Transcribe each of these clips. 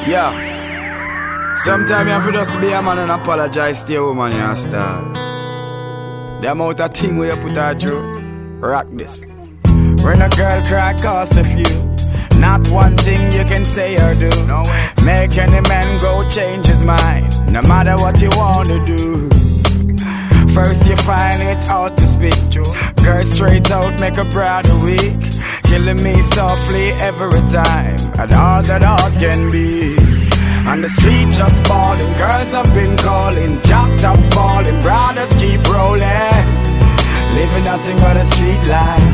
Yeah. Sometimes you have to just be a man and apologize to your woman, you start. The amount of thing where you put her through, rock this. When a girl cry, cost a few. Not one thing you can say or do. No way. Make any man go change his mind, no matter what you wanna do. First you find it out to speak. Girl straight out, make a brother weak. Killing me softly every time, and all that art can be. On the street just balling, girls have been calling. Chopped up falling, brothers keep rolling. Living nothing but a street life.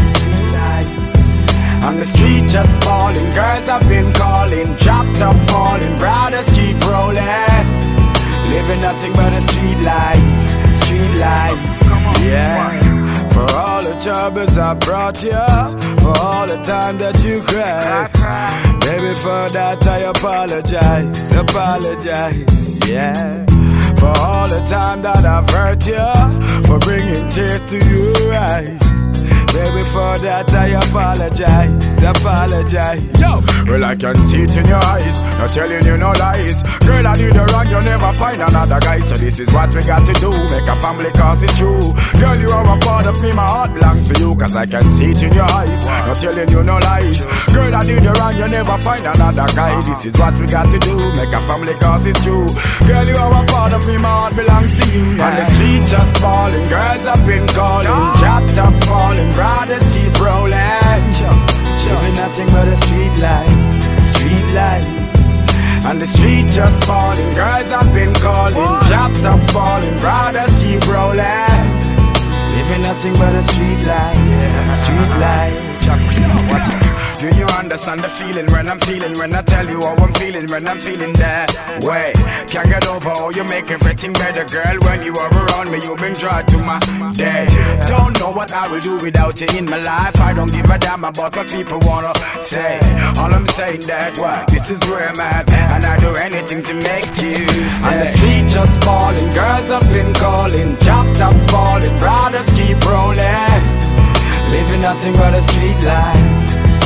On the street just balling, girls have been calling. Chopped up falling, brothers keep rolling. Living nothing but a street life. Street life, yeah. For all the troubles I brought you, for all the time that you cried, baby, for that I apologize, apologize, yeah. For all the time that I've hurt you, for bringing tears to your eyes, baby, for that I apologize, apologize. Yo, well I can see it in your eyes, not telling you no lies. Girl, I do the wrong, you'll never find another guy. So this is what we got to do, make a family cause it's true. Girl, you are a part of me, my heart belongs to you. Cause I can see it in your eyes, not telling you no lies. Girl, I do the wrong, you'll never find another guy. This is what we got to do, make a family cause it's true. Girl, you are a part of me, my heart belongs to you. On the street just falling, girls have been calling. Chopped up falling, brothers keep rolling. Living nothing but a street life, street life. On the street just falling, girls have been calling. Chopped up falling, brothers keep rolling. Living nothing but a street life, street life. Watch it. Do you understand the feeling when I'm feeling? When I tell you how I'm feeling, when I'm feeling that way. Can't get over how you make everything better, girl. When you are around me, you bring joy to my day. Don't know what I will do without you in my life. I don't give a damn about what people wanna say. All I'm saying that, what? This is where I'm at, and I do anything to make you stay. On the street just falling, girls have been calling. Chopped up falling, brothers keep rolling. Living nothing but a street life.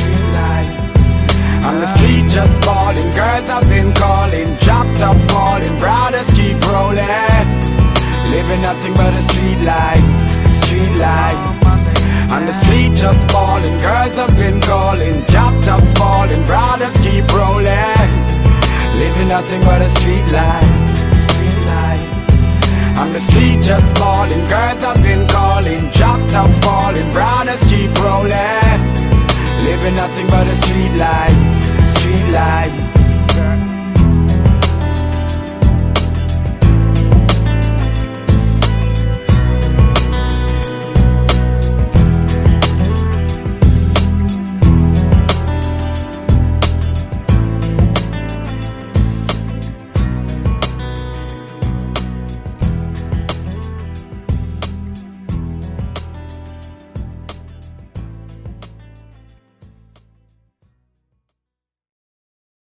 On the street just falling, girls have been calling. Chopped up falling, brothers keep rolling. Living nothing but a street life, street life. On the street just falling, girls have been calling. Chopped up falling, brothers keep rolling. Living nothing but a street life, street life. On the street just falling, girls have been calling. Chopped up falling, brothers keep rolling. Living nothing but a street life, street